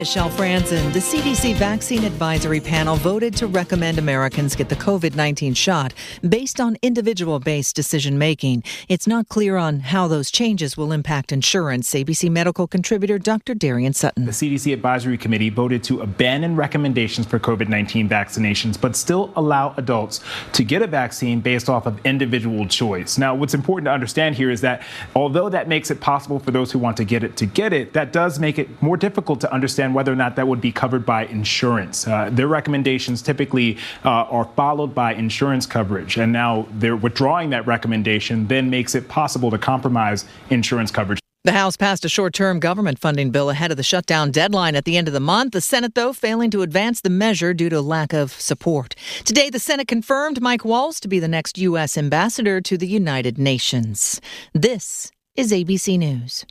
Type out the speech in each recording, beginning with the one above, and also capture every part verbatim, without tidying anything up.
Michelle Franzen. The C D C Vaccine Advisory Panel voted to recommend Americans get the covid nineteen shot based on individual-based decision-making. It's not clear on how those changes will impact insurance. A B C medical contributor Doctor Darian Sutton. The C D C Advisory Committee voted to abandon recommendations for covid nineteen vaccinations, but still allow adults to get a vaccine based off of individual choice. Now, what's important to understand here is that although that makes it possible for those who want to get it to get it, that does make it more difficult to understand whether or not that would be covered by insurance. Uh, their recommendations typically uh, are followed by insurance coverage, and now they're withdrawing that recommendation then makes it possible to compromise insurance coverage. The House passed a short-term government funding bill ahead of the shutdown deadline at the end of the month. The Senate, though, failing to advance the measure due to lack of support. Today, the Senate confirmed Mike Waltz to be the next U S ambassador to the United Nations. This is A B C News.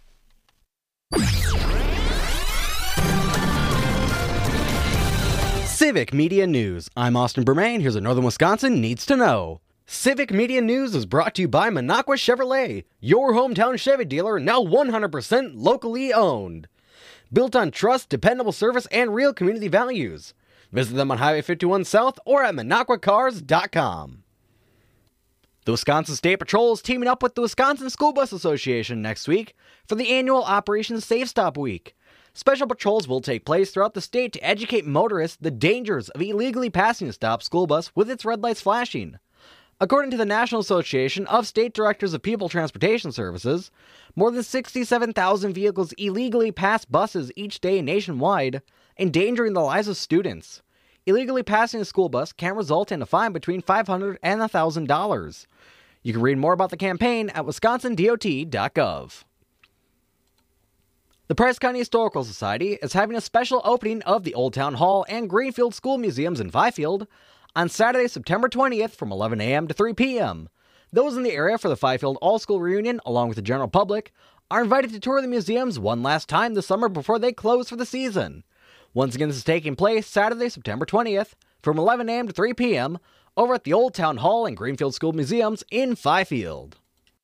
Civic Media News. I'm Austin Bermain. Here's what Northern Wisconsin needs to know. Civic Media News is brought to you by Minocqua Chevrolet, your hometown Chevy dealer, now one hundred percent locally owned. Built on trust, dependable service, and real community values. Visit them on Highway fifty-one South or at minocqua cars dot com. The Wisconsin State Patrol is teaming up with the Wisconsin School Bus Association next week for the annual Operation Safe Stop Week. Special patrols will take place throughout the state to educate motorists the dangers of illegally passing a stop school bus with its red lights flashing. According to the National Association of State Directors of People Transportation Services, more than sixty-seven thousand vehicles illegally pass buses each day nationwide, endangering the lives of students. Illegally passing a school bus can result in a fine between five hundred dollars and one thousand dollars. You can read more about the campaign at wisconsin d o t dot gov. The Price County Historical Society is having a special opening of the Old Town Hall and Greenfield School Museums in Fifield on Saturday, September twentieth from eleven a.m. to three p.m. Those in the area for the Fifield All-School Reunion, along with the general public, are invited to tour the museums one last time this summer before they close for the season. Once again, this is taking place Saturday, September twentieth from eleven a.m. to three p.m. over at the Old Town Hall and Greenfield School Museums in Fifield.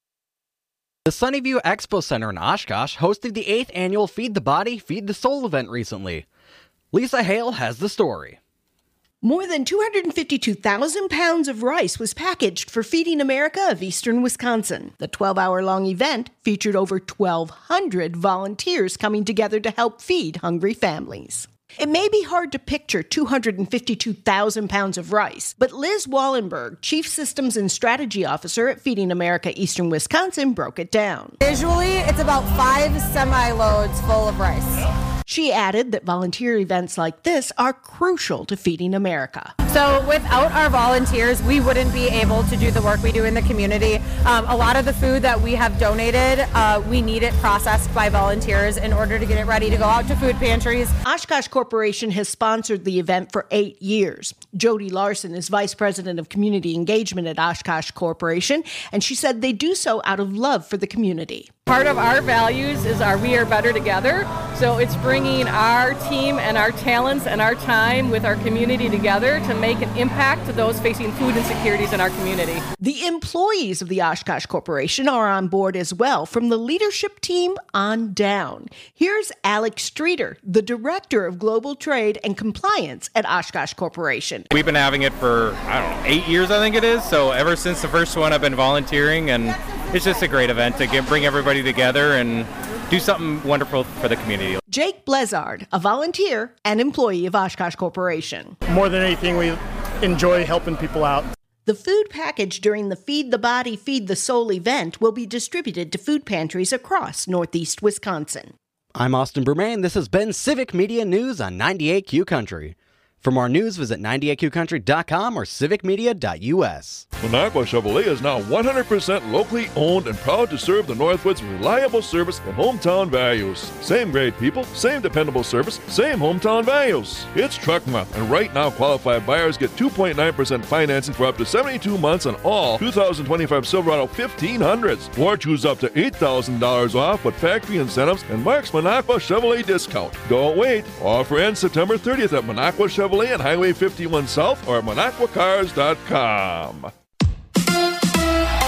The Sunnyview Expo Center in Oshkosh hosted the eighth annual Feed the Body, Feed the Soul event recently. Lisa Hale has the story. More than two hundred fifty-two thousand pounds of rice was packaged for Feeding America of Eastern Wisconsin. The twelve-hour-long event featured over twelve hundred volunteers coming together to help feed hungry families. It may be hard to picture two hundred fifty-two thousand pounds of rice, but Liz Wallenberg, Chief Systems and Strategy Officer at Feeding America Eastern Wisconsin, broke it down. Visually, it's about five semi-loads full of rice. She added that volunteer events like this are crucial to Feeding America. So without our volunteers, we wouldn't be able to do the work we do in the community. Um, a lot of the food that we have donated, uh, we need it processed by volunteers in order to get it ready to go out to food pantries. Oshkosh Corporation has sponsored the event for eight years. Jody Larson is Vice President of Community Engagement at Oshkosh Corporation, and she said they do so out of love for the community. Part of our values is our We Are Better Together, so it's bringing our team and our talents and our time with our community together to make an impact to those facing food insecurities in our community. The employees of the Oshkosh Corporation are on board as well, from the leadership team on down. Here's Alex Streeter, the Director of Global Trade and Compliance at Oshkosh Corporation. We've been having it for, I don't know, eight years I think it is, so ever since the first one I've been volunteering, and it's just a great event to get, bring everybody together and do something wonderful for the community. Jake Blezard, a volunteer and employee of Oshkosh Corporation. More than anything, we enjoy helping people out. The food package during the Feed the Body, Feed the Soul event will be distributed to food pantries across Northeast Wisconsin. I'm Austin Bermain. This has been Civic Media News on ninety-eight Q Country. For more news, visit ninety-eight q country dot com or civic media dot u s. Minocqua Chevrolet is now one hundred percent locally owned and proud to serve the Northwoods' reliable service and hometown values. Same great people, same dependable service, same hometown values. It's Truck Month, and right now qualified buyers get two point nine percent financing for up to seventy-two months on all two thousand twenty-five Silverado fifteen hundreds. Or choose up to eight thousand dollars off with factory incentives and Mark's Minocqua Chevrolet discount. Don't wait. Offer ends September thirtieth at Minocqua Chevrolet at Highway fifty-one South or at minocqua cars dot com.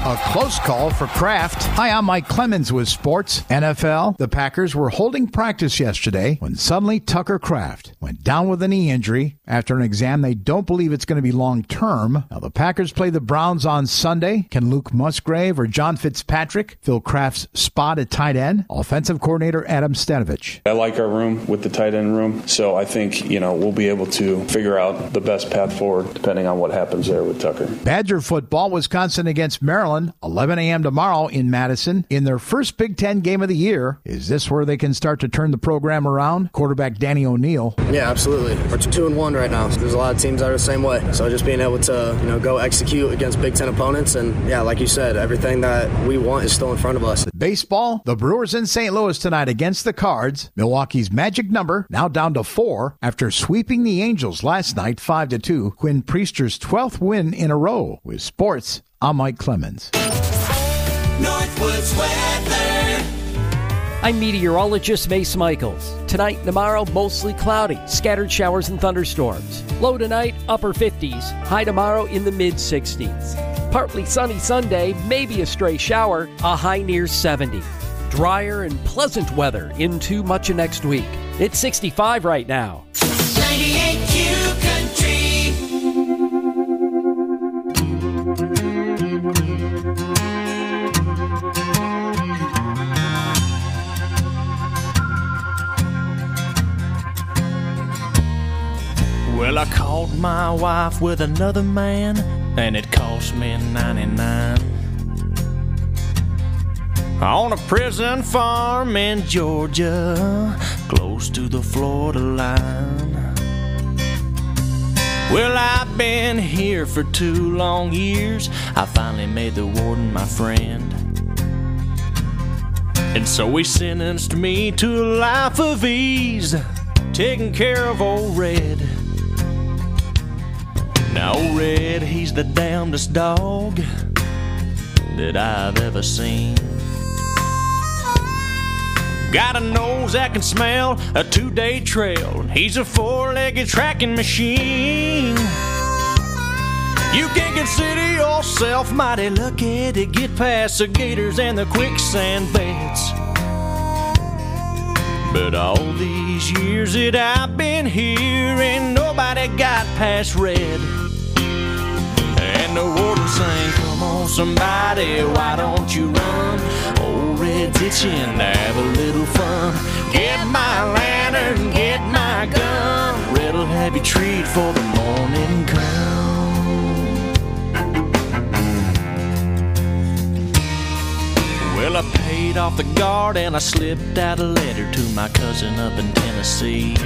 A close call for Kraft. Hi, I'm Mike Clemens with sports. N F L, the Packers were holding practice yesterday when suddenly Tucker Kraft went down with a knee injury after an exam they don't believe it's going to be long-term. Now, the Packers play the Browns on Sunday. Can Luke Musgrave or John Fitzpatrick fill Kraft's spot at tight end? Offensive coordinator Adam Stanovich. I like our room with the tight end room, so I think, you know, we'll be able to figure out the best path forward depending on what happens there with Tucker. Badger football, Wisconsin against Maryland. eleven a.m. tomorrow in Madison in their first Big Ten game of the year. Is this where they can start to turn the program around? Quarterback Danny O'Neal. Yeah, absolutely. We're two and one right now. There's a lot of teams that are the same way. So just being able to, you know, go execute against Big Ten opponents, and yeah, like you said, everything that we want is still in front of us. Baseball, the Brewers in Saint Louis tonight against the Cards. Milwaukee's magic number now down to four after sweeping the Angels last night five to two. Quinn Priester's twelfth win in a row. With sports, I'm Mike Clemens. Northwoods weather. I'm meteorologist Mace Michaels. Tonight and tomorrow, mostly cloudy, scattered showers and thunderstorms. Low tonight, upper fifties. High tomorrow in the mid sixties. Partly sunny Sunday, maybe a stray shower, a high near seventy. Drier and pleasant weather into much of next week. It's sixty-five right now. ninety-eight Q Country. Well, I caught my wife with another man, and it cost me ninety-nine. On a prison farm in Georgia, close to the Florida line. Well, I've been here for two long years. I finally made the warden my friend. And so he sentenced me to a life of ease, taking care of old Red. Now old Red, he's the damnedest dog that I've ever seen. Got a nose that can smell a two-day trail. He's a four-legged tracking machine. You can consider yourself mighty lucky to get past the gators and the quicksand beds. But all these years that I've been here, ain't nobody got past Red. And the warden sang, come on somebody, why don't you run? Old Red's itching to have a little fun. Get my lantern, get my gun. Red'll have you treat for the morning come. Well, I paid off the guard and I slipped out a letter to my cousin up in Tennessee.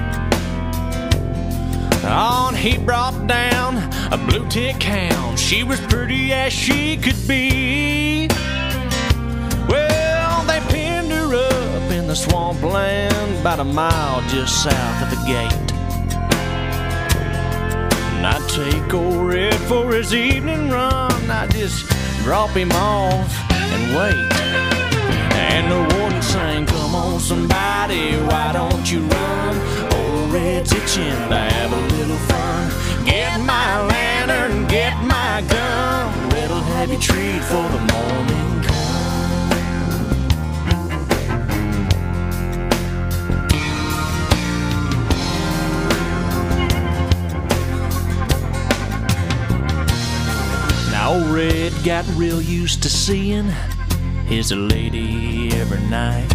On he brought down a blue tick hound. She was pretty as she could be. Well, they pinned her up in the swampland about a mile just south of the gate. And I'd take old Red for his evening run. I'd just drop him off and wait. And the warden sang, come on somebody, why don't you run? Old Red's itching to have a little fun. Get my lantern, get my gun. Red'll have you treat for the morning come. Now old Red got real used to seeing his lady every night.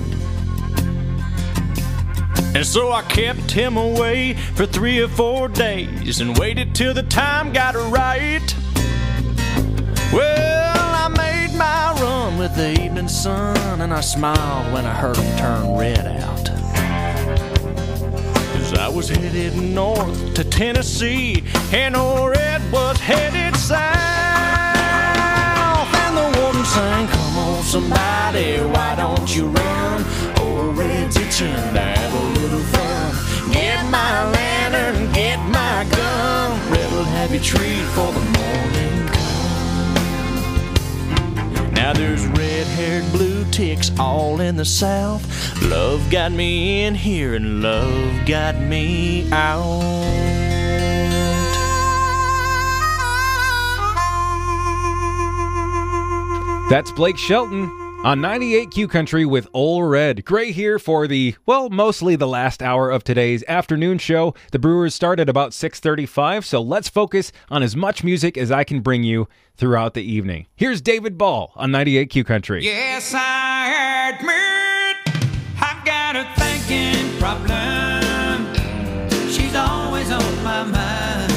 And so I kept him away for three or four days and waited till the time got right. Well, I made my run with the evening sun, and I smiled when I heard him turn Red out. Cause I was headed north to Tennessee, and old Red was headed south. And the warden sang, come on somebody, why don't you run? Old Red's itching to have a little fun. Get my lantern, get my gun. Red'll have you treat for the morning come. Now there's red-haired blue ticks all in the south. Love got me in here and love got me out. That's Blake Shelton on ninety-eight Q Country with Ole Red. Gray here for the, well, mostly the last hour of today's afternoon show. The Brewers start at about six thirty-five, so let's focus on as much music as I can bring you throughout the evening. Here's David Ball on ninety-eight Q Country. Yes, I admit I've got a thinking problem. She's always on my mind.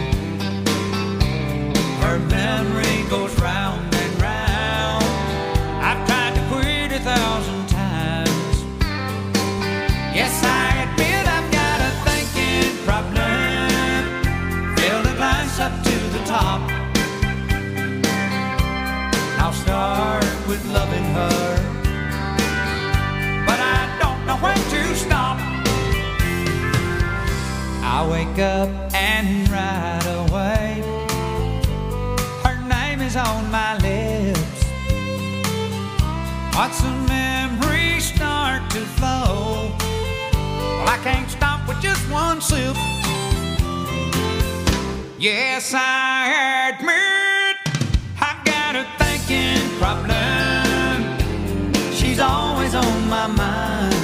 Her memory goes round and round. I've tried to quit a thousand times. Yes, I admit I've got a thinking problem. Fill the glass up to the top. I'll start with loving her, but I don't know when to stop. I wake up and right away her name is on my lips. Watch the memories start to flow. Well, I can't stop with just one sip. Yes, I admit I've got a thinking problem. She's always on my mind.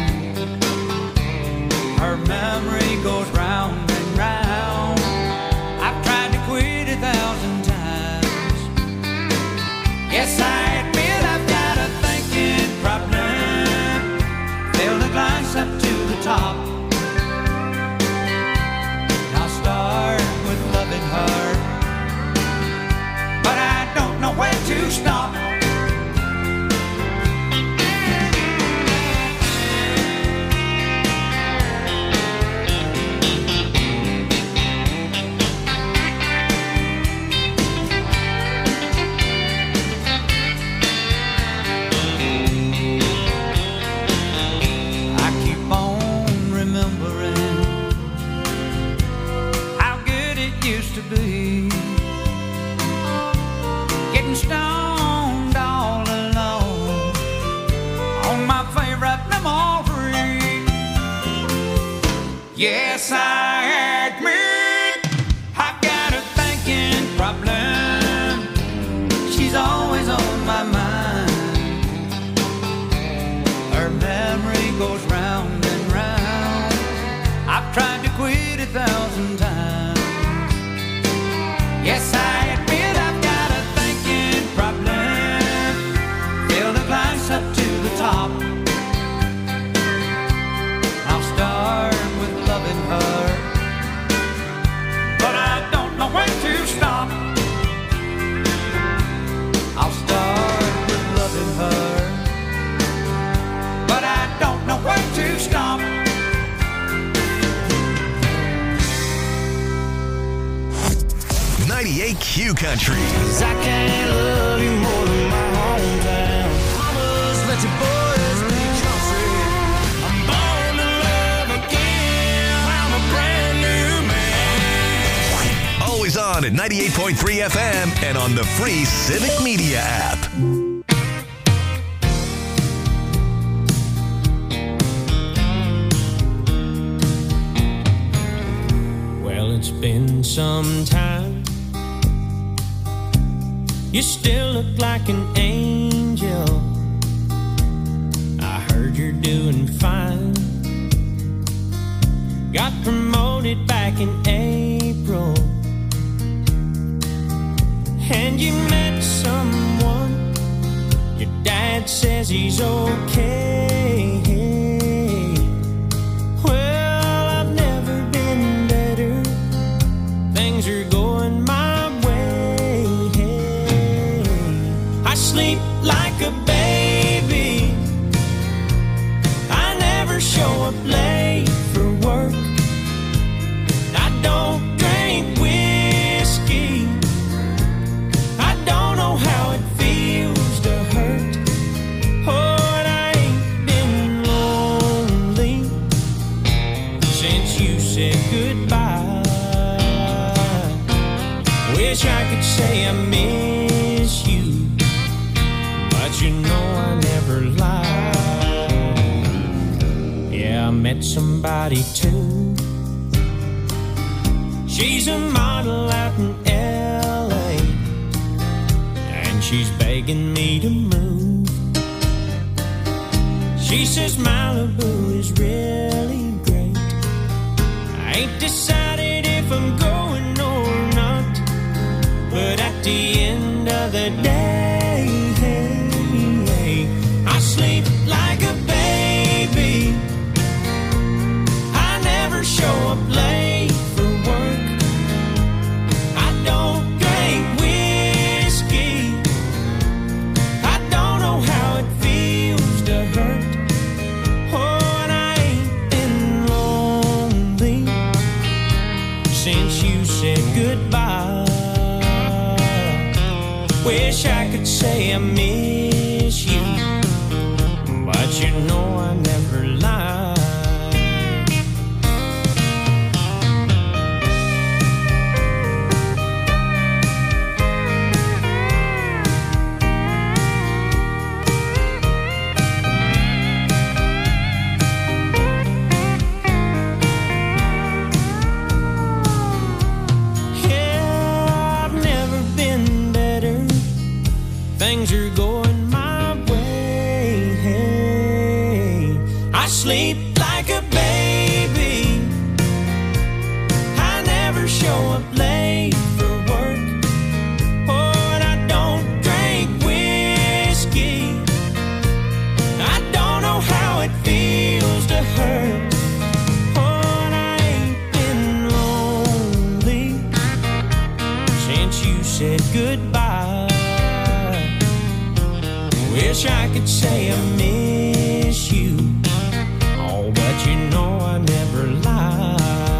Her memory goes round and round. I've tried to quit a thousand times. Yes, I admit I've got a thinking problem. Fill the glass up to the top. I'll start with loving her, but I don't know when to stop. Be getting stoned all alone on my favorite memory. Yes, I admit I've got a thinking problem. She's always on my mind. Her memory goes round and round. I've tried to quit a thousand times. Yes, I admit I've got a thinking problem. Fill the glass up to the top. I'll start with loving her, but I don't know when to stop. I'll start with loving her, but I don't know when to stop. ninety-eight Q Country. 'Cause I can't love you more than my hometown. Mamas, let your boys be country. I'm born to love again. I'm a brand new man. Always on at ninety-eight point three F M and on the free Civic Media app. Well, it's been some time. You still look like an angel. I heard you're doing fine. Got promoted back in April. And you met someone. Your dad says he's okay. Well, I've never been better. Things are going my sleep like a baby. I never show up late for work. I don't drink whiskey. I don't know how it feels to hurt. Oh, and I ain't been lonely since you said goodbye. Wish I could say I miss you, but you know I never lie. Yeah, I met somebody too. She's a model out in L A, and she's begging me to move. She says Malibu is really great. I ain't decided if I'm going or not, but at the end of the day, I sleep like a baby. I never show up late for work. I don't drink whiskey. I don't know how it feels to hurt. Oh, and I ain't been lonely since you said goodbye. Wish I could say I miss you, but you know I never lie. Things are going my way. Hey, I sleep like a baby. I never show up late for work. Oh, and I don't drink whiskey. I don't know how it feels to hurt. Oh, and I ain't been lonely since you said goodbye. Wish I could say I miss you, oh, but you know I never lie.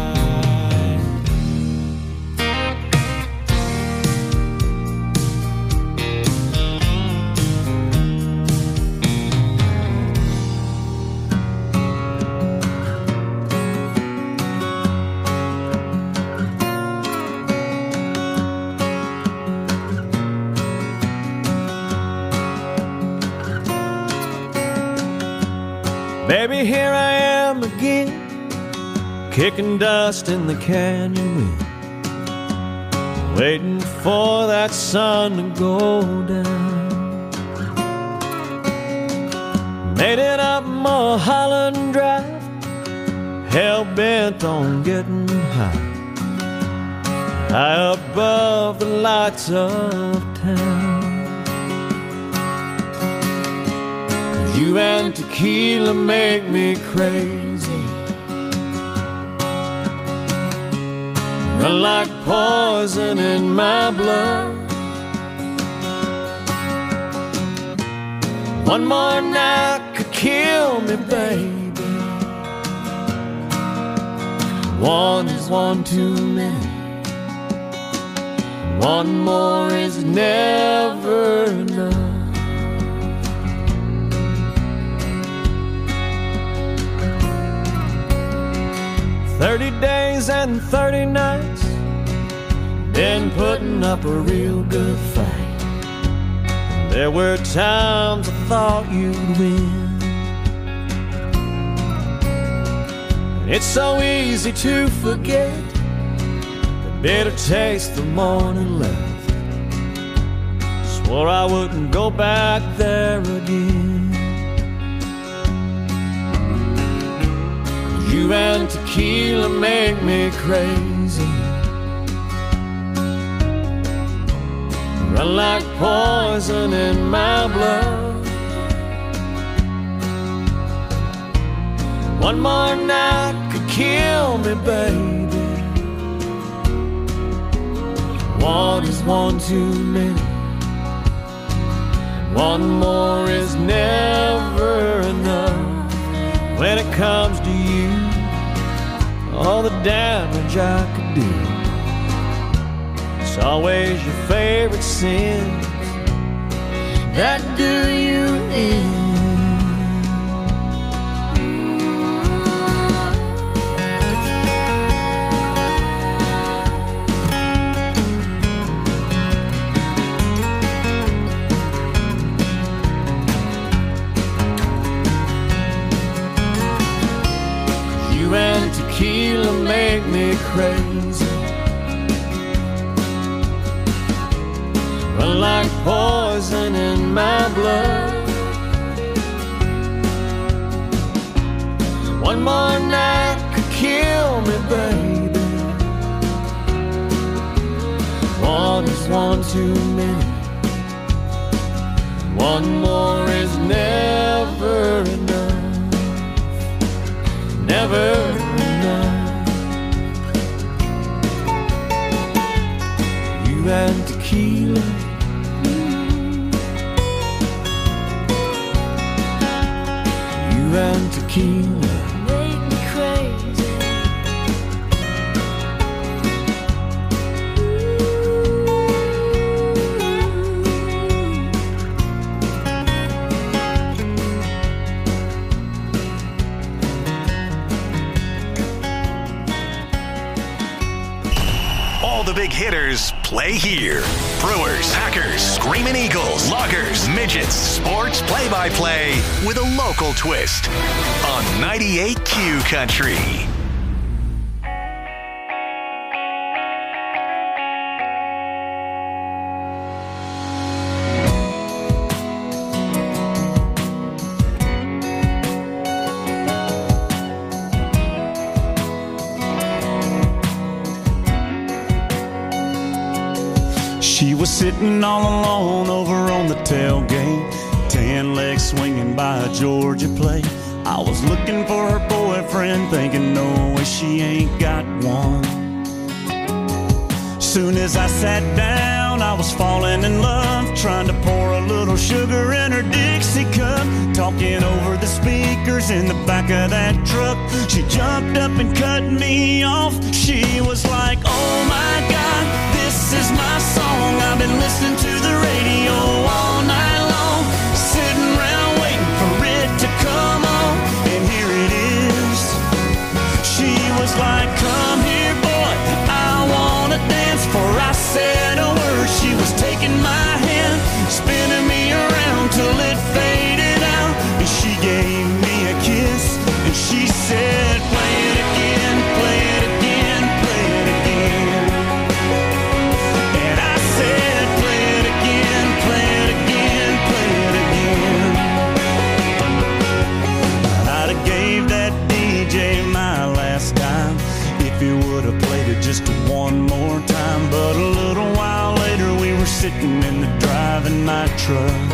Baby, here I am again, kicking dust in the canyon wind, waiting for that sun to go down. Made it up Mulholland Drive, hell-bent on getting high, high above the lights of town. You and tequila make me crazy, run like poison in my blood. One more night could kill me, baby. One is one too many. One more is never enough. Thirty days and thirty nights, been putting up a real good fight. There were times I thought you'd win. It's so easy to forget the bitter taste the morning left. Swore I wouldn't go back there again. You and tequila make me crazy, run like poison in my blood. One more night could kill me, baby. One is one too many. One more is never enough. When it comes to you, all the damage I could do, it's always your favorite sins that do you in. Tequila make me crazy, run like poison my blood. One more night could kill me, baby. One is one too many. One more is never enough. Never enough. You had tequila. You had tequila. Make me crazy. All the big hitters play here. Brewers, Packers, Screamin' Eagles, Loggers, Midgets, sports play-by-play with a local twist on ninety-eight Q Country. She was sitting all alone over on the tailgate, tan legs swinging by a Georgia plate. I was looking for her boyfriend, thinking no way she ain't got one. Soon as I sat down, I was falling in love, trying to pour a little sugar in her Dixie cup, talking over the speakers in the back of that truck. She jumped up and cut me off. She was like, oh my God, this is my song. I've been listening to the radio all night long, sitting around waiting for it to come on, and here it is. She was like, come here, boy, I wanna dance. For I said a word, she was taking my hand, spinning me around till it faded out, and she gave me a kiss, and she said, play it again, play it again, play it again. And I said, play it again, play it again, play it again. I'd have gave that D J my last dime if he would have played it just one more time. But a little while later we were sitting in the driving my truck.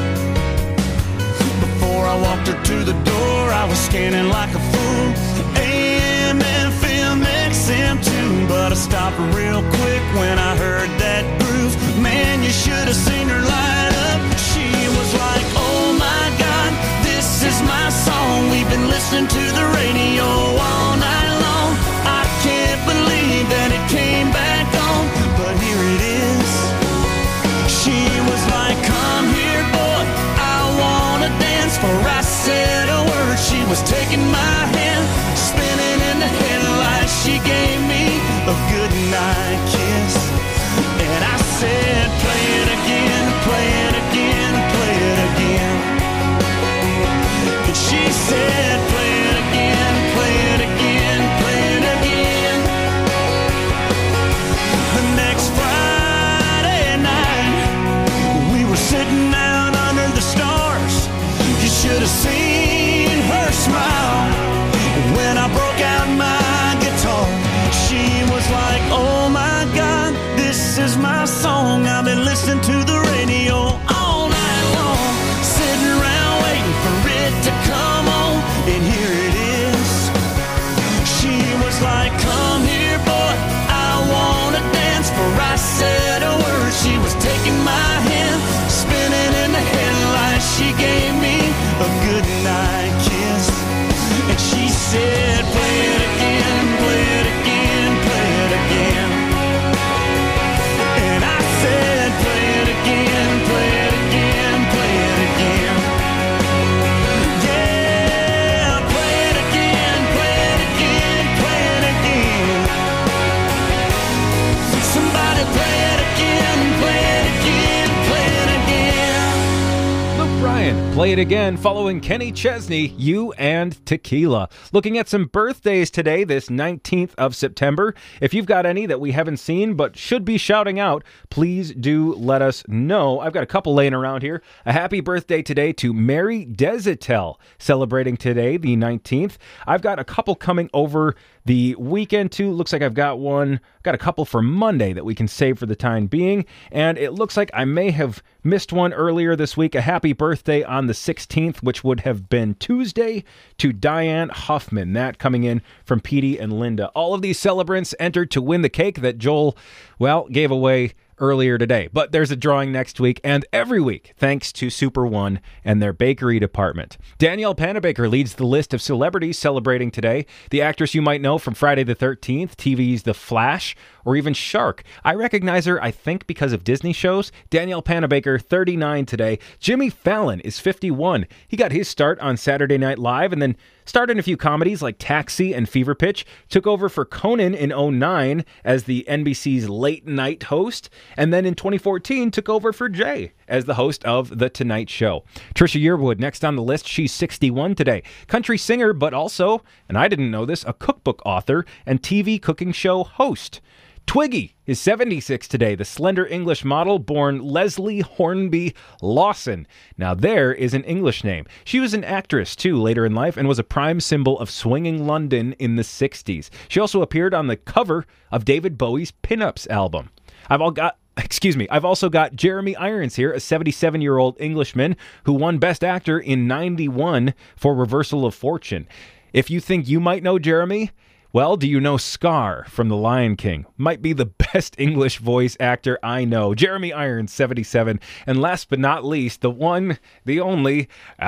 Before I walked her to the door, I was scanning like a fool, A M, F M, X M too. But I stopped real quick when I heard that groove. Man, you should have seen her light up. She was like, oh my God, this is my song. We've been listening to the radio all night long. I can't believe that it came back on, but here it is. She was like, come here, boy, I wanna dance. For I said a word, she was taking my hand, spinning in the headlights. She gave me a good night kiss. Play It Again following Kenny Chesney, You and Tequila. Looking at some birthdays today, this nineteenth of September. If you've got any that we haven't seen but should be shouting out, please do let us know. I've got a couple laying around here. A happy birthday today to Mary Desitel, celebrating today, the nineteenth. I've got a couple coming over the weekend too. Looks like I've got one, got a couple for Monday that we can save for the time being. And it looks like I may have missed one earlier this week. A happy birthday on the sixteenth, which would have been Tuesday, to Diane Huffman. That coming in from Petey and Linda. All of these celebrants entered to win the cake that Joel, well, gave away earlier today. But there's a drawing next week and every week, thanks to Super One and their bakery department. Danielle Panabaker leads the list of celebrities celebrating today. The actress you might know from Friday the thirteenth, T V's The Flash, or even Shark. I recognize her, I think, because of Disney shows. Danielle Panabaker, thirty-nine today. Jimmy Fallon is fifty-one. He got his start on Saturday Night Live and then starred in a few comedies like Taxi and Fever Pitch, took over for Conan in oh nine as the N B C's late night host, and then in twenty fourteen took over for Jay as the host of The Tonight Show. Trisha Yearwood, next on the list, she's sixty-one today. Country singer, but also, and I didn't know this, a cookbook author and T V cooking show host. Twiggy is seventy-six today, the slender English model born Leslie Hornby Lawson. Now there is an English name. She was an actress too later in life and was a prime symbol of swinging London in the sixties. She also appeared on the cover of David Bowie's Pinups album. I've all got Excuse me. I've also got Jeremy Irons here, a seventy-seven-year-old Englishman who won Best Actor in ninety-one for Reversal of Fortune. If you think you might know Jeremy, well, do you know Scar from The Lion King? Might be the best English voice actor I know. Jeremy Irons, seventy-seven. And last but not least, the one, the only,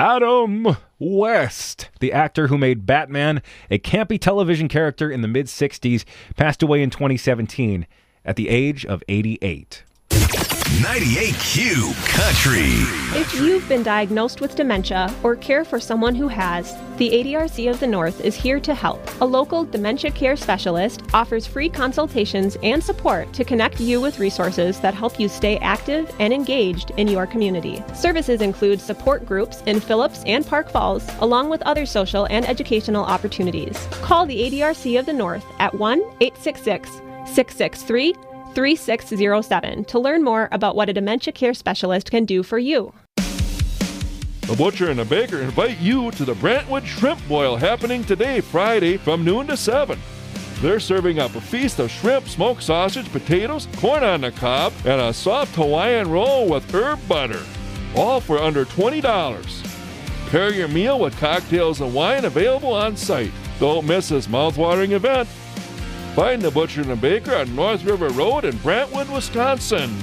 Adam West. The actor who made Batman a campy television character in the mid-sixties, passed away in twenty seventeen at the age of eighty-eight. ninety-eight Q Country. If you've been diagnosed with dementia or care for someone who has, the A D R C of the North is here to help. A local dementia care specialist offers free consultations and support to connect you with resources that help you stay active and engaged in your community. Services include support groups in Phillips and Park Falls, along with other social and educational opportunities. Call the A D R C of the North at one eight six six, six six three, three six zero seven to learn more about what a dementia care specialist can do for you. The Butcher and the Baker invite you to the Brentwood Shrimp Boil happening today, Friday, from noon to seven. They're serving up a feast of shrimp, smoked sausage, potatoes, corn on the cob, and a soft Hawaiian roll with herb butter. All for under twenty dollars. Pair your meal with cocktails and wine available on site. Don't miss this mouthwatering event. Find the Butcher and the Baker on North River Road in Brentwood, Wisconsin.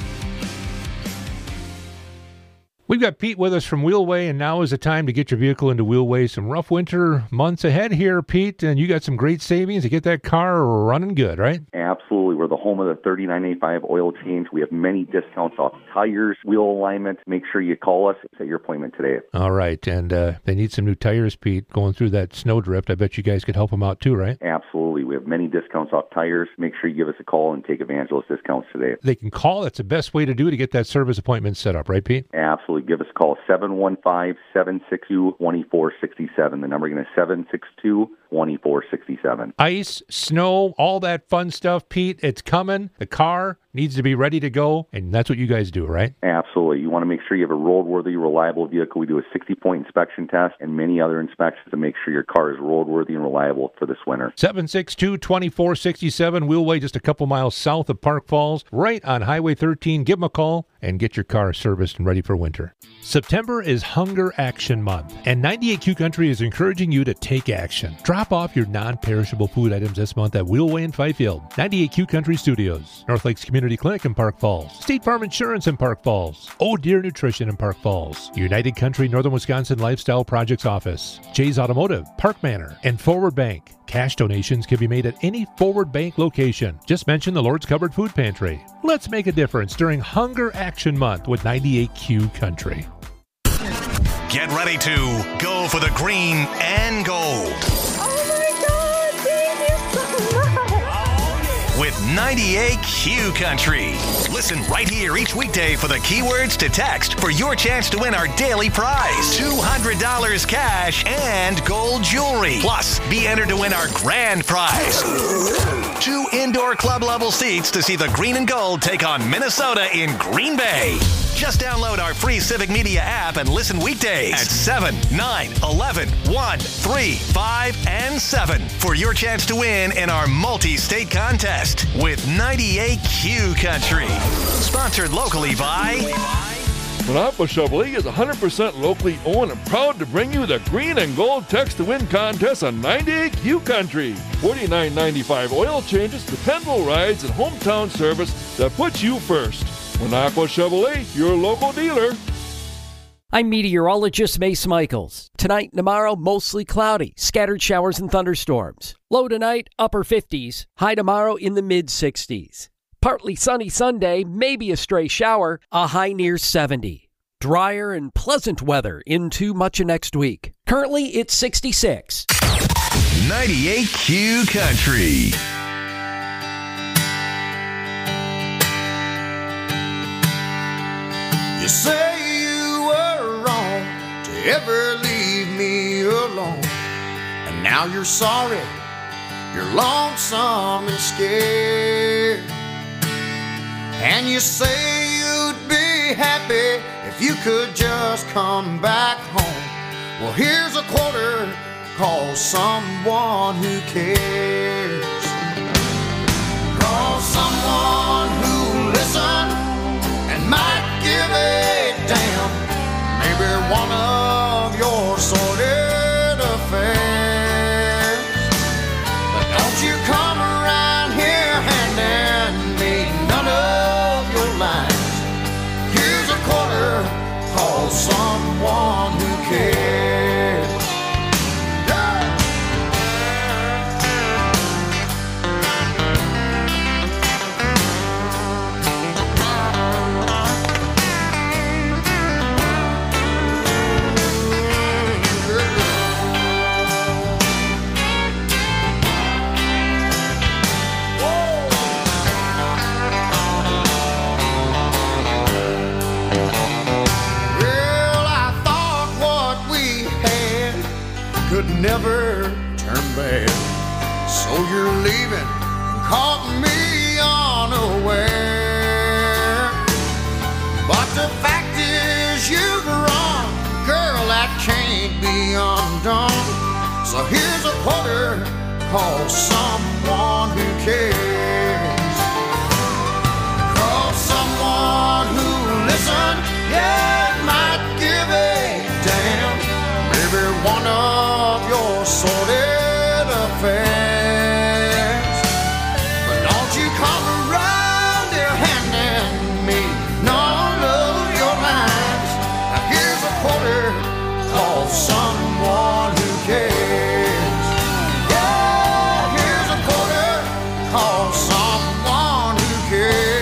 We've got Pete with us from Wheelway, and now is the time to get your vehicle into Wheelway. Some rough winter months ahead here, Pete, and you got some great savings to get that car running good, right? Absolutely. We're the home of the thirty-nine eighty-five oil change. We have many discounts off tires, wheel alignment. Make sure you call us. Set your appointment today. All right, and uh, they need some new tires, Pete, going through that snowdrift. I bet you guys could help them out too, right? Absolutely. We have many discounts off tires. Make ssure you give us a call and take advantage of those discounts today. They can call. That's the best way to do it to get that service appointment set up, right, Pete? Absolutely. Give us a call, seven one five, seven six two, two four six seven. The number again is seven six two, two four six seven. Ice, snow, all that fun stuff, Pete. It's coming. The car needs to be ready to go, and that's what you guys do, right? Absolutely. You want to make sure you have a roadworthy, reliable vehicle. We do a sixty-point inspection test and many other inspections to make sure your car is roadworthy and reliable for this winter. seven six two, two four six seven, Wheelway, just a couple miles south of Park Falls, right on Highway thirteen. Give them a call and get your car serviced and ready for winter. September is Hunger Action Month, and ninety-eight Q Country is encouraging you to take action. Drop off your non-perishable food items this month at Wheelway in Fifield, ninety-eight Q Country Studios, North Lakes Community Clinic in Park Falls, State Farm Insurance in Park Falls, Oh Deer Nutrition in Park Falls, United Country Northern Wisconsin Lifestyle Projects Office, Jay's Automotive, Park Manor, and Forward Bank. Cash donations can be made at any Forward Bank location. Just mention the Lord's Cupboard Food Pantry. Let's make a difference during Hunger Action Month with ninety-eight Q Country. Get ready to go for the green and gold. Oh my God, thank you so much. With ninety-eight Q Country. Listen right here each weekday for the keywords to text for your chance to win our daily prize. two hundred dollars cash and gold jewelry. Plus, be entered to win our grand prize. Two indoor club level seats to see the Green and Gold take on Minnesota in Green Bay. Just download our free Civic Media app and listen weekdays at seven, nine, eleven, one, three, five, and seven for your chance to win in our multi-state contest with ninety-eight Q Country. Sponsored locally by... Minocqua Chevrolet is one hundred percent locally owned and proud to bring you the Green and Gold Text to Win contest on ninety-eight Q Country. forty-nine ninety-five oil changes, dependable rides, and hometown service that puts you first. Minocqua Chevrolet, your local dealer. I'm meteorologist Mace Michaels. Tonight and tomorrow, mostly cloudy, scattered showers and thunderstorms. Low tonight, upper fifties. High tomorrow in the mid sixties. Partly sunny Sunday, maybe a stray shower, a high near seventy. Drier and pleasant weather into much of next week. Currently, it's sixty-six. ninety-eight Q Country. You say you were wrong to ever leave me alone, and now you're sorry, you're lonesome and scared. And you say you'd be happy if you could just come back home. Well, here's a quarter, call someone who cares. Call someone who'll listen and might give a damn. Maybe one of your sordid affairs. But don't you come around here handing me none of your lines. Here's a quarter, call someone who cares. Never turn bad, so you're leaving, caught me unaware. But the fact is you've run, girl, that can't be undone. So here's a quarter, call someone who cares. Call someone who'll listen, yeah, might give a damn. Maybe one of your sordid affairs. But don't you come around here handing me none of your lines. Now here's a quarter, call someone who cares. Yeah, here's a quarter, call someone who cares.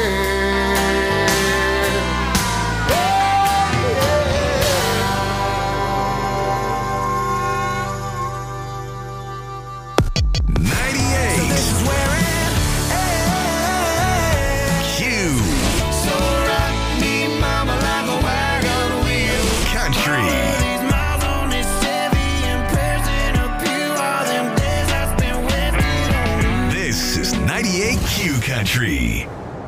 Country.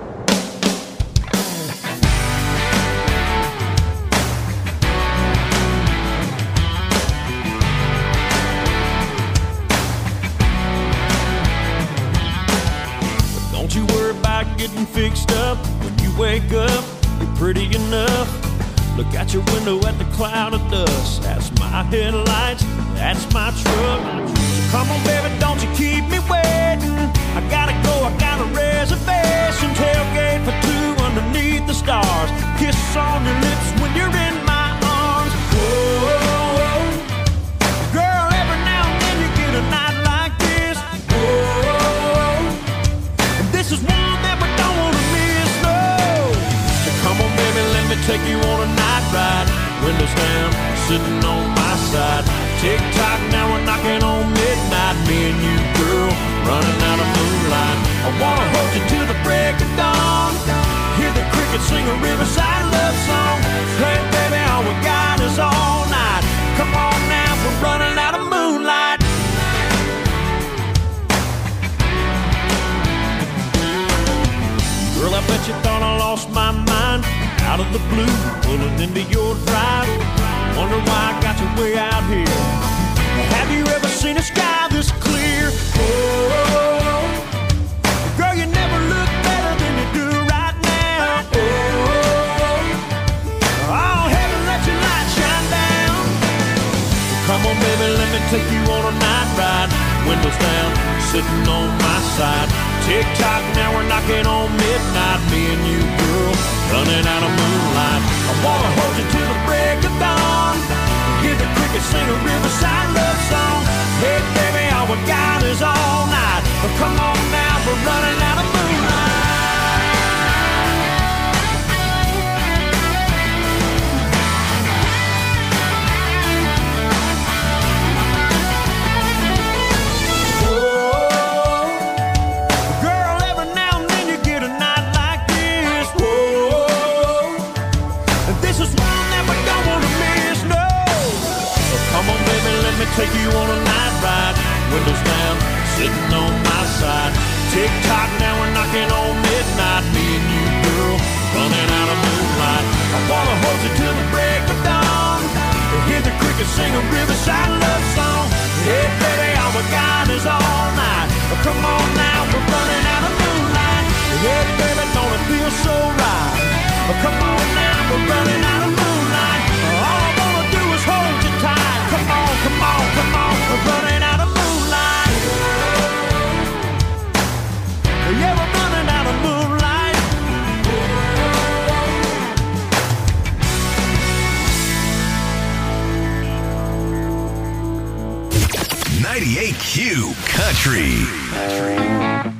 Don't you worry about getting fixed up. When you wake up, you're pretty enough. Look out your window at the cloud of dust. That's my headlights, that's my truck. So come on, baby, don't you keep me waiting. I gotta go, I got a reservation. Tailgate for two underneath the stars. Kiss on your lips when you're in my arms. Whoa, girl, every now and then you get a night like this. Whoa, this is one that we don't wanna miss, no. So come on, baby, let me take you on a night ride. Windows down, sitting on my side. Tick-tock, now we're knocking on midnight. Me and you, girl, running out of moonlight. I wanna hold you to the you thought I lost my mind. Out of the blue, pulling into your drive. Wonder why I got you way out here. Have you ever seen a sky this clear? Oh, girl, you never look better than you do right now. Oh, oh, heaven, let your light shine down. Come on, baby, let me take you on a night ride. Windows down, sitting on my side. Tick tock, now we're knocking on midnight. Me and you, girl, running out of moonlight. I wanna hold you till the break of dawn. Hear the crickets sing a riverside love song. Hey, baby, all we got is all night. But come on now, we're running out of moonlight. Take you on a night ride, windows down, sitting on my side. Tick tock, now we're knocking on midnight. Me and you, girl, running out of moonlight. I wanna hold you till the break of dawn. Hear the crickets sing a riverside love song. Hey, baby, all we got is all night. Come on now, we're running out of moonlight. Hey, baby, don't it feel so right? Come on now, we're running out of moonlight. All I wanna do is hold you tight. Come on, come on, come on, we're running out of moonlight. Yeah, we're running out of moonlight. ninety-eight Q Country. Country.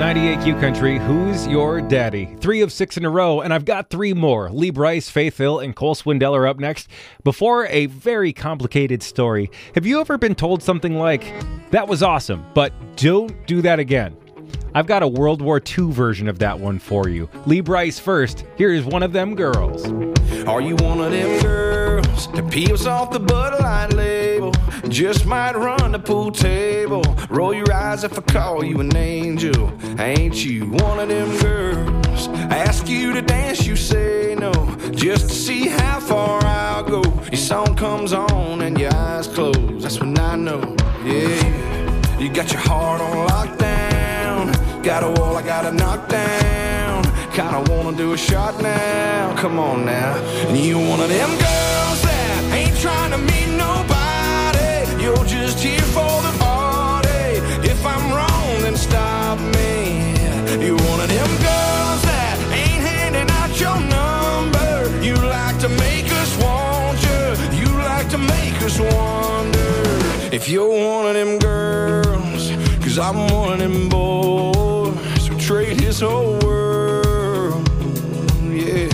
ninety-eight Q Country, who's your daddy? Three of six in a row, and I've got three more. Lee Bryce, Faith Hill, and Cole Swindell are up next. Before a very complicated story, have you ever been told something like, that was awesome, but don't do that again? I've got a World War Two version of that one for you. Lee Bryce first. Here is One of Them Girls. Are you one of them girls that peels off the Bud Light label? Just might run the pool table. Roll your eyes if I call you an angel. Ain't you one of them girls? I ask you to dance, you say no. Just to see how far I'll go. Your song comes on and your eyes close. That's when I know, yeah. You got your heart on lockdown. Got a wall I gotta knock down. Kinda wanna do a shot now. Come on now. And you one of them girls that ain't trying to meet nobody. You're just here for the party. If I'm wrong, then stop me. You're one of them girls that ain't handing out your number. You like to make us want you. You like to make us wonder if you're one of them girls. Cause I'm one of them boys who trade his whole world, yeah,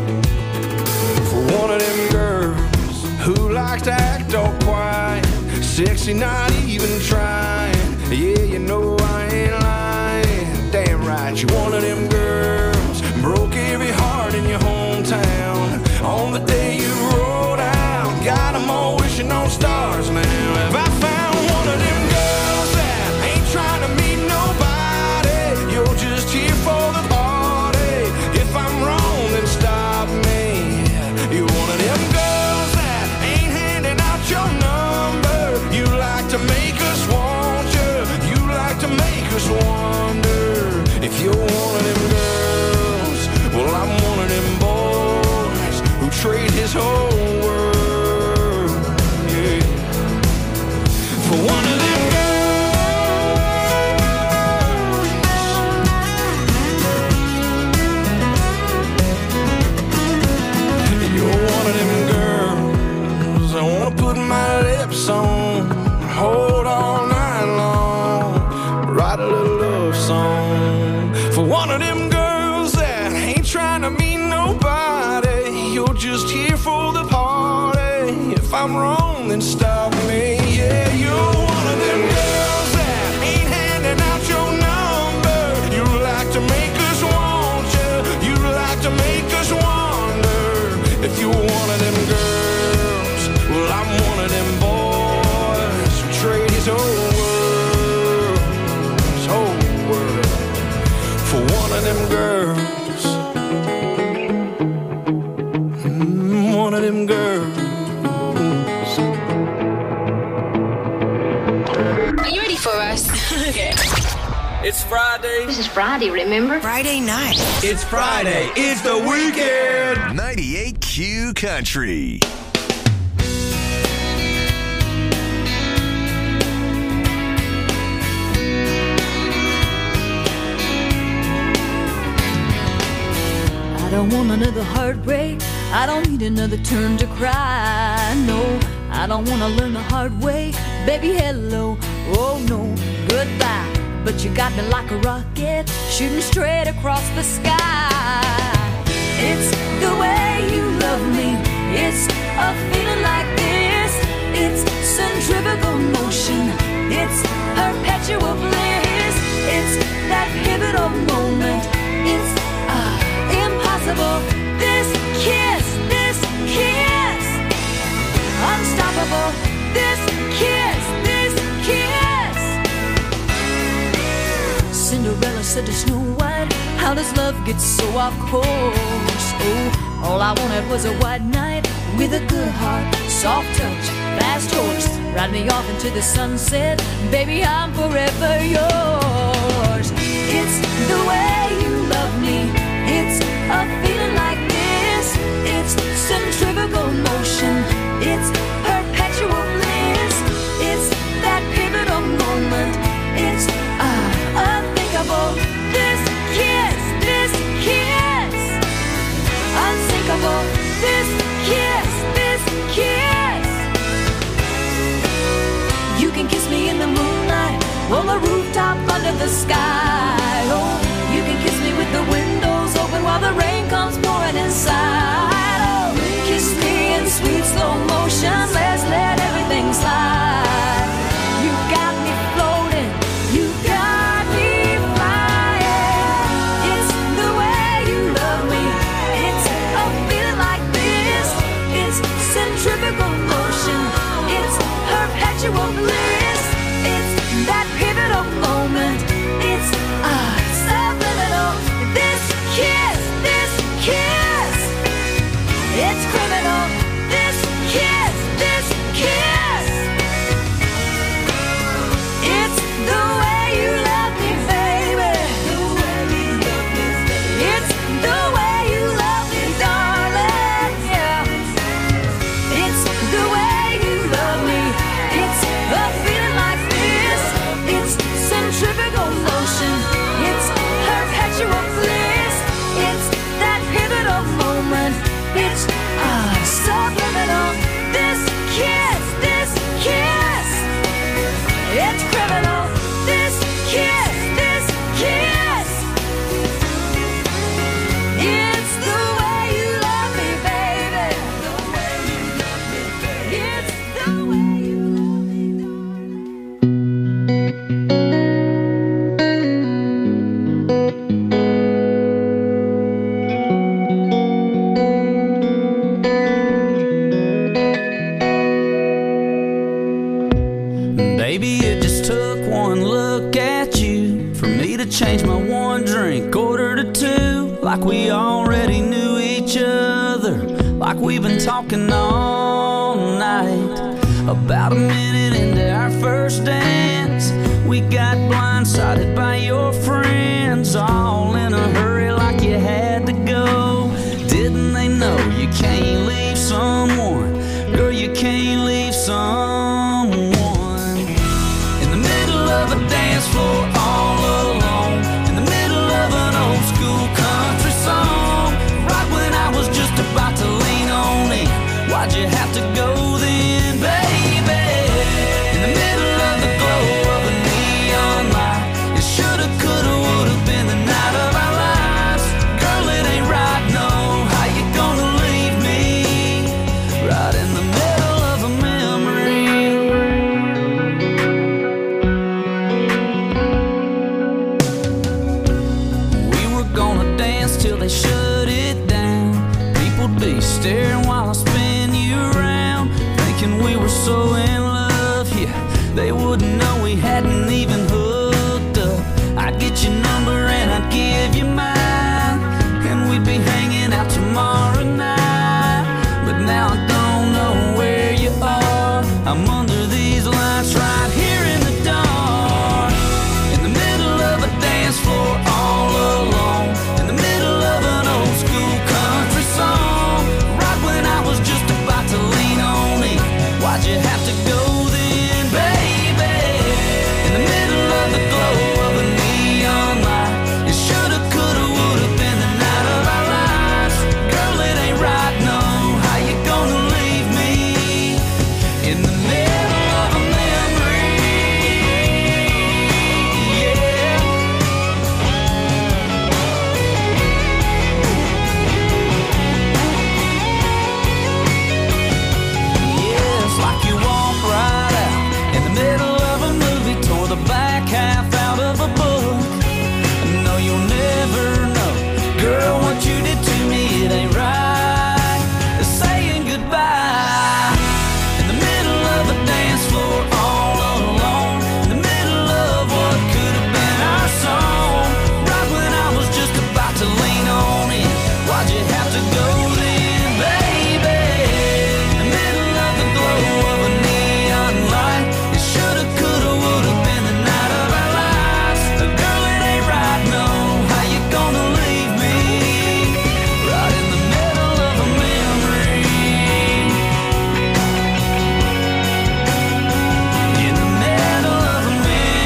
for one of them girls who likes to act all quiet, sexy, not even trying. Yeah, you know I ain't lying. Damn right, you one of them girls broke every heart in your hometown on the day you rolled out. Got them all wishing on stars now. Have I found one of them girls that ain't trying to meet nobody? You're just here for the party. If I'm wrong, then stop me. You're one of them girls that ain't handing out your number. You like to make us want you. You like to make us wonder if you're one of them girls. Well, I'm one of them boys who trade his whole world, yeah, for one of them. Put my lips on, hold all night long, write a little love song for one of them girls that ain't trying to meet nobody. You're just here for the party. If I'm wrong, then stop me. Yeah, you're one of them girls that ain't handing out your number. You like to make us want you. You like to make us wonder if you're one of them girls. Well, I'm one of them boys who trade his whole world, his whole world, for one of them girls. Mm, one of them girls. Are you ready for us? Okay. It's Friday. This is Friday, remember? Friday night. It's Friday. It's the weekend. ninety-eight Q Country. I don't want another heartbreak. I don't need another turn to cry. No, I don't want to learn the hard way. Baby, hello. Oh, no, goodbye. But you got me like a rocket, shooting straight across the sky. It's the way you love me. It's a feeling like this. It's centrifugal motion. It's perpetual bliss. It's that pivotal moment. It's uh, impossible. This kiss, this kiss, unstoppable. This kiss, this kiss. Cinderella said to Snow White, how does love get so off course? Oh, all I wanted was a white knight with a good heart, soft touch, fast horse. Ride me off into the sunset, baby, I'm forever yours. It's the way you love me. It's a feeling like this. It's centrifugal motion. It's perpetual bliss. It's that pivotal moment. It's uh, unthinkable. This kiss, this kiss, unsinkable. This kiss, this kiss. You can kiss me in the moonlight, on the rooftop, under the sky. Oh, one drink, ordered a two, like we already knew each other, like we've been talking all night. About a minute into our first dance, we got blindsided by your friends, all in a hurry like you had to go. Didn't they know you can't leave someone? Girl, you can't leave someone in the middle of a dance floor all alone, in the middle of an old school country song, right when I was just about to lean on it. Why'd you have to go then, baby? In the middle of the glow of a neon light, it shoulda, coulda, woulda been the night of our lives. Girl, it ain't right, no. How you gonna leave me right in the middle of a memory? We were gonna dance till they shut it down. People'd be staring while I spin you around, thinking we were so in love, yeah. They wouldn't know we hadn't even hooked up. I'd get your number and I'd give you mine, and we'd be hanging out tomorrow night. But now I don't know where you are. I'm under these lights right here in the dark, in the middle of a dance floor all alone, in the middle of an old school country song, right when I was just about to lean on it. Why'd you have to go then, baby? In the middle of the glow of a neon light, it shoulda, coulda, woulda been the night of our lives. Girl, it ain't right, no. How you gonna leave me in the middle of a memory? Yeah. Yeah, it's like you walk right out in the middle of a movie, tore the back half out of a book. No, you'll never know, girl, what you did to me, it ain't right. It's saying goodbye in the middle of a dance floor all alone, in the middle of what could have been our song, right when I was just about to lean on it. Why'd you have to go then, baby? In the middle of the glow of a neon light, it shoulda, coulda, woulda been the night of our lives. Girl, it ain't right, no. How you gonna leave me right in the middle of a memory? In the middle of a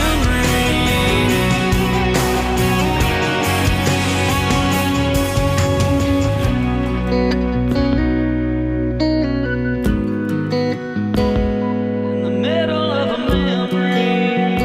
in the middle of a memory.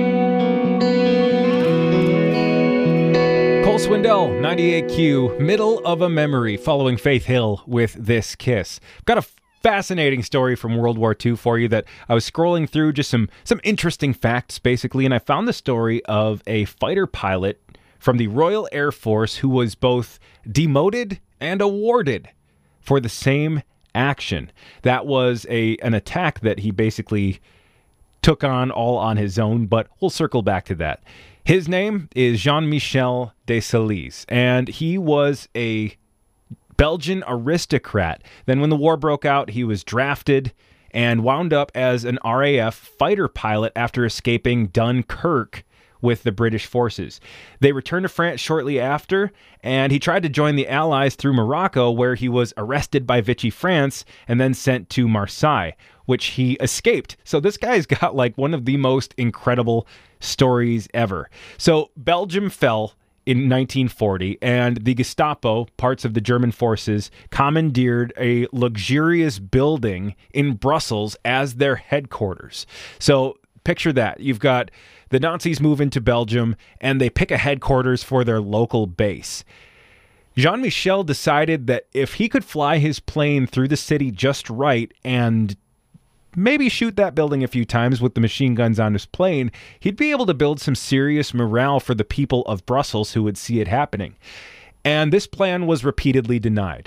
Cole Swindell, ninety-eight Q, Middle of a Memory, following Faith Hill with This Kiss. I've got a fascinating story from World War Two for you that I was scrolling through, just some, some interesting facts, basically, and I found the story of a fighter pilot from the Royal Air Force who was both demoted and awarded for the same action. That was a an attack that he basically took on all on his own, but we'll circle back to that. His name is Jean-Michel Dessalines, and he was a Belgian aristocrat. Then when the war broke out, he was drafted and wound up as an R A F fighter pilot after escaping Dunkirk with the British forces. They returned to France shortly after, and he tried to join the Allies through Morocco, where he was arrested by Vichy France and then sent to Marseille, which he escaped. So this guy's got like one of the most incredible stories ever. So Belgium fell in nineteen forty, and the Gestapo, parts of the German forces, commandeered a luxurious building in Brussels as their headquarters. So picture that. You've got the Nazis move into Belgium, and they pick a headquarters for their local base. Jean-Michel decided that if he could fly his plane through the city just right and maybe shoot that building a few times with the machine guns on his plane, he'd be able to build some serious morale for the people of Brussels who would see it happening. And this plan was repeatedly denied.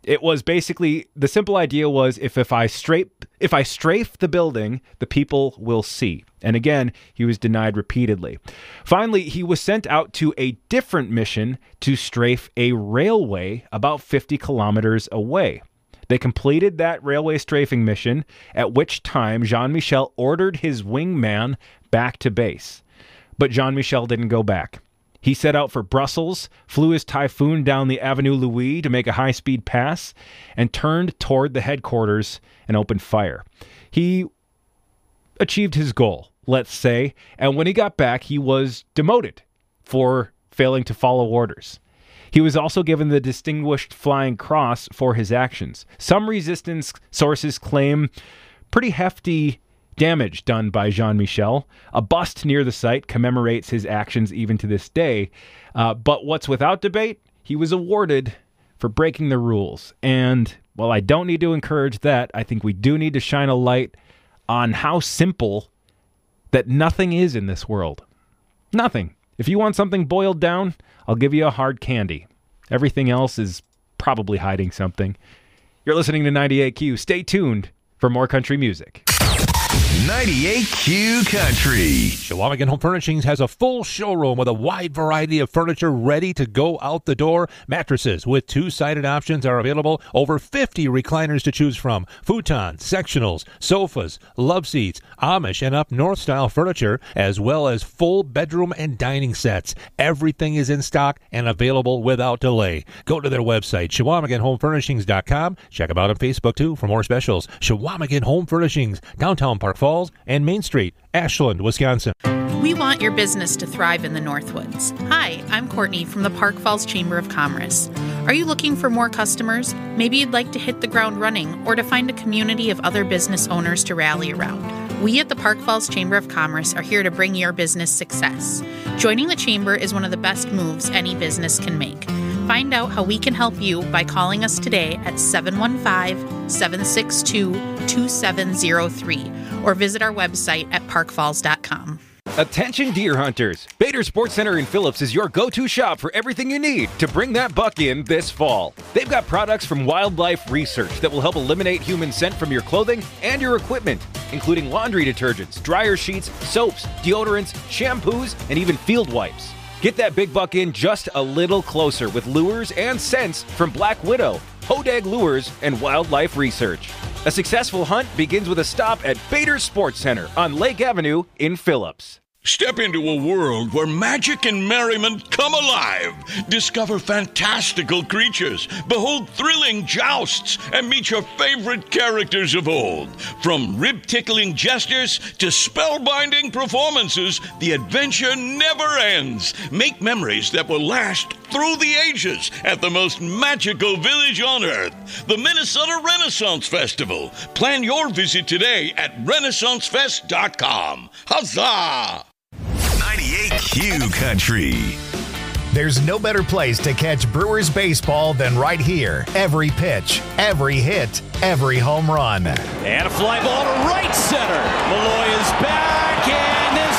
It was basically, the simple idea was if, if I strafe, if I strafe the building, the people will see. And again, he was denied repeatedly. Finally, he was sent out to a different mission to strafe a railway about fifty kilometers away. They completed that railway strafing mission, at which time Jean-Michel ordered his wingman back to base. But Jean-Michel didn't go back. He set out for Brussels, flew his Typhoon down the Avenue Louis to make a high-speed pass, and turned toward the headquarters and opened fire. He achieved his goal, let's say, and when he got back, he was demoted for failing to follow orders. He was also given the Distinguished Flying Cross for his actions. Some resistance sources claim pretty hefty damage done by Jean-Michel. A bust near the site commemorates his actions even to this day. Uh, but what's without debate, he was awarded for breaking the rules. And while I don't need to encourage that, I think we do need to shine a light on how simple that nothing is in this world. Nothing. If you want something boiled down, I'll give you a hard candy. Everything else is probably hiding something. You're listening to ninety-eight Q. Stay tuned for more country music. ninety-eight Q Country. Chequamegon Home Furnishings has a full showroom with a wide variety of furniture ready to go out the door. Mattresses with two-sided options are available. Over fifty recliners to choose from. Futons, sectionals, sofas, love seats, Amish and up north style furniture, as well as full bedroom and dining sets. Everything is in stock and available without delay. Go to their website, Chequamegon Home Furnishings dot com. Check them out on Facebook too for more specials. Chequamegon Home Furnishings, downtown Park Falls and Main Street, Ashland, Wisconsin. We want your business to thrive in the Northwoods. Hi, I'm Courtney from the Park Falls Chamber of Commerce. Are you looking for more customers? Maybe you'd like to hit the ground running or to find a community of other business owners to rally around. We at the Park Falls Chamber of Commerce are here to bring your business success. Joining the Chamber is one of the best moves any business can make. Find out how we can help you by calling us today at seven one five, seven six two, two seven zero three or visit our website at park falls dot com. Attention deer hunters! Bader Sports Center in Phillips is your go-to shop for everything you need to bring that buck in this fall. They've got products from Wildlife Research that will help eliminate human scent from your clothing and your equipment, including laundry detergents, dryer sheets, soaps, deodorants, shampoos, and even field wipes. Get that big buck in just a little closer with lures and scents from Black Widow, Hodag Lures, and Wildlife Research. A successful hunt begins with a stop at Bader Sports Center on Lake Avenue in Phillips. Step into a world where magic and merriment come alive. Discover fantastical creatures, behold thrilling jousts, and meet your favorite characters of old. From rib-tickling gestures to spellbinding performances, the adventure never ends. Make memories that will last through the ages at the most magical village on earth, the Minnesota Renaissance Festival. Plan your visit today at renaissance fest dot com. Huzzah! ninety-eight Q Country. There's no better place to catch Brewers baseball than right here. Every pitch, every hit, every home run. And a fly ball to right center. Malloy is back, and this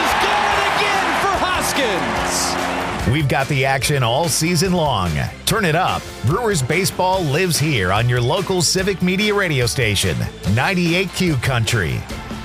one is gone again for Hoskins. We've got the action all season long. Turn it up. Brewers baseball lives here on your local Civic Media radio station, ninety-eight Q Country.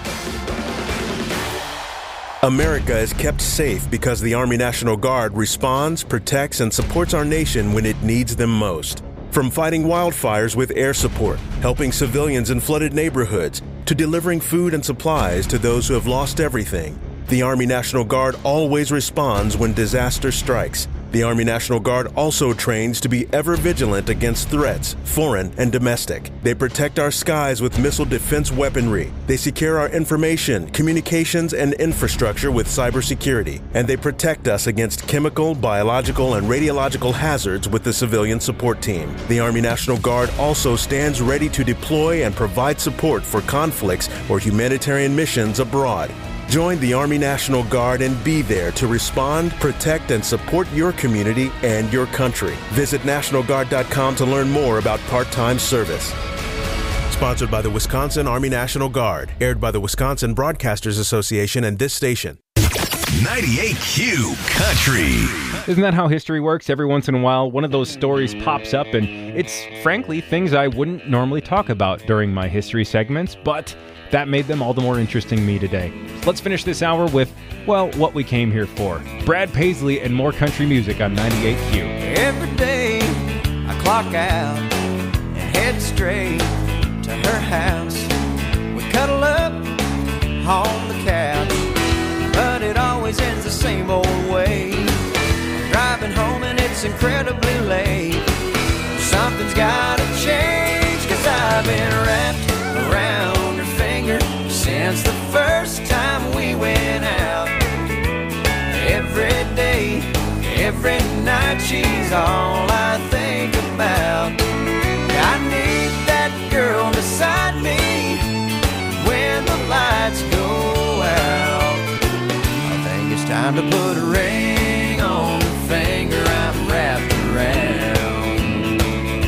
America is kept safe because the Army National Guard responds, protects, and supports our nation when it needs them most. From fighting wildfires with air support, helping civilians in flooded neighborhoods, to delivering food and supplies to those who have lost everything, the Army National Guard always responds when disaster strikes. The Army National Guard also trains to be ever vigilant against threats, foreign and domestic. They protect our skies with missile defense weaponry. They secure our information, communications, and infrastructure with cybersecurity. And they protect us against chemical, biological, and radiological hazards with the civilian support team. The Army National Guard also stands ready to deploy and provide support for conflicts or humanitarian missions abroad. Join the Army National Guard and be there to respond, protect, and support your community and your country. Visit national guard dot com to learn more about part-time service. Sponsored by the Wisconsin Army National Guard. Aired by the Wisconsin Broadcasters Association and this station. ninety-eight Q Country. Isn't that how history works? Every once in a while, one of those stories pops up, and it's frankly things I wouldn't normally talk about during my history segments, but that made them all the more interesting to me today. So let's finish this hour with, well, what we came here for. Brad Paisley and more country music on ninety-eight Q. Every day I clock out and head straight to her house. We cuddle up on the couch, but it always ends the same old way. I'm driving home and it's incredibly late. Something's gotta change, cause I've been wrapped around her finger since the first time we went out. Every day, every night, she's all I think about. I need that girl beside me when the lights go out. I think it's time to put a ring on the finger I'm wrapped around.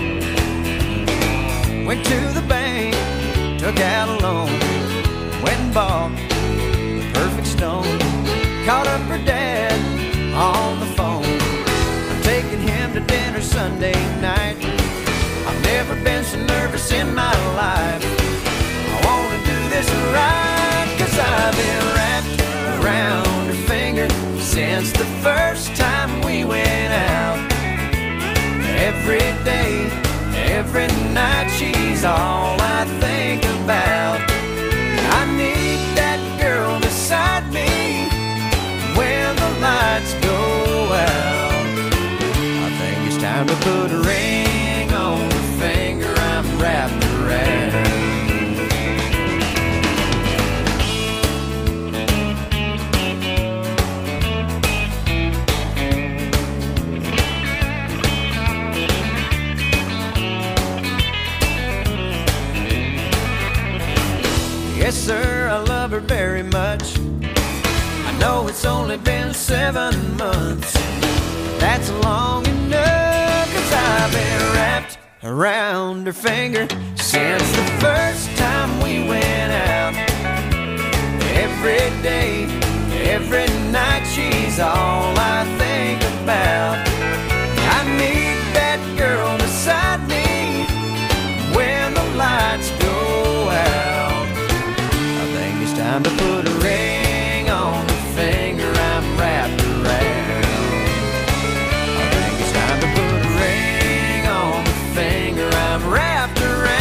Went to the bank, took out a loan, went and bought the perfect stone. Called up her dad on the phone. I'm taking him to dinner Sunday night. I've never been so nervous in my life. I wanna do this right, cause I've been wrapped around her finger since the first time we went out. Every day, every night, she's all I think about. I need that girl beside me when the lights go out. I think it's time to put a ring on the finger I'm wrapped around. Yes, sir, I love her very much. I know it's only been seven months. That's long enough, cause I've been wrapped around her finger since the first time we went out. Every day, every night, she's all I think about. I need that girl beside me when the lights go out. I think it's time to put a ring on the finger I'm wrapped around. I think it's time to put a ring on the finger I'm wrapped around.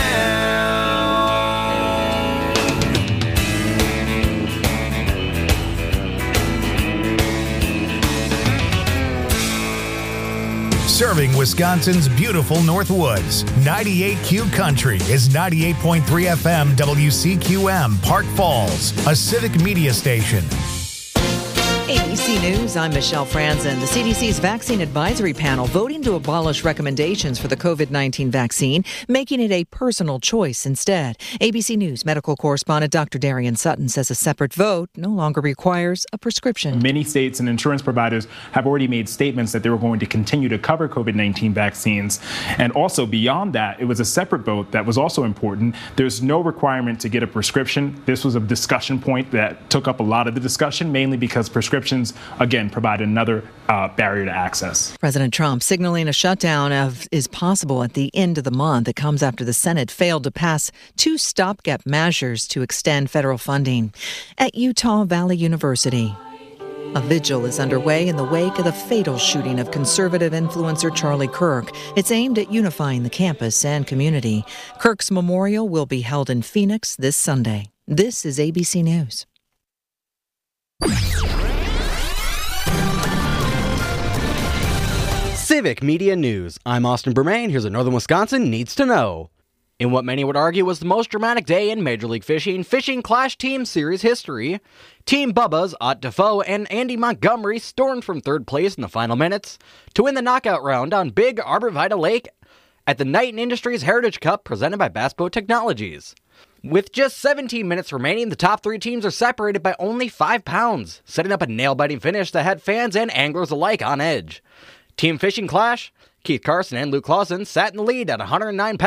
Serving Wisconsin's beautiful Northwoods, ninety-eight Q Country is ninety-eight point three F M W C Q M, Park Falls, a civic media station. A B C News, I'm Michelle Franzen. The C D C's Vaccine Advisory Panel voting to abolish recommendations for the covid nineteen vaccine, making it a personal choice instead. A B C News medical correspondent Doctor Darian Sutton says a separate vote no longer requires a prescription. Many states and insurance providers have already made statements that they were going to continue to cover covid nineteen vaccines. And also beyond that, it was a separate vote that was also important. There's no requirement to get a prescription. This was a discussion point that took up a lot of the discussion, mainly because prescriptions Prescriptions, again, provide another uh, barrier to access. President Trump signaling a shutdown of is possible at the end of the month. It comes after the Senate failed to pass two stopgap measures to extend federal funding. At Utah Valley University, a vigil is underway in the wake of the fatal shooting of conservative influencer Charlie Kirk. It's aimed at unifying the campus and community. Kirk's memorial will be held in Phoenix this Sunday. This is A B C News. Civic Media News. I'm Austin Bermain. Here's a Northern Wisconsin Needs to Know. In what many would argue was the most dramatic day in Major League Fishing Fishing Clash Team Series history, Team Bubba's Ott Defoe and Andy Montgomery stormed from third place in the final minutes to win the knockout round on Big Arbor Vitae Lake at the Knighton Industries Heritage Cup presented by Bass Boat Technologies. With just seventeen minutes remaining, the top three teams are separated by only five pounds, setting up a nail-biting finish that had fans and anglers alike on edge. Team Fishing Clash, Keith Carson and Luke Clausen sat in the lead at one hundred nine pounds.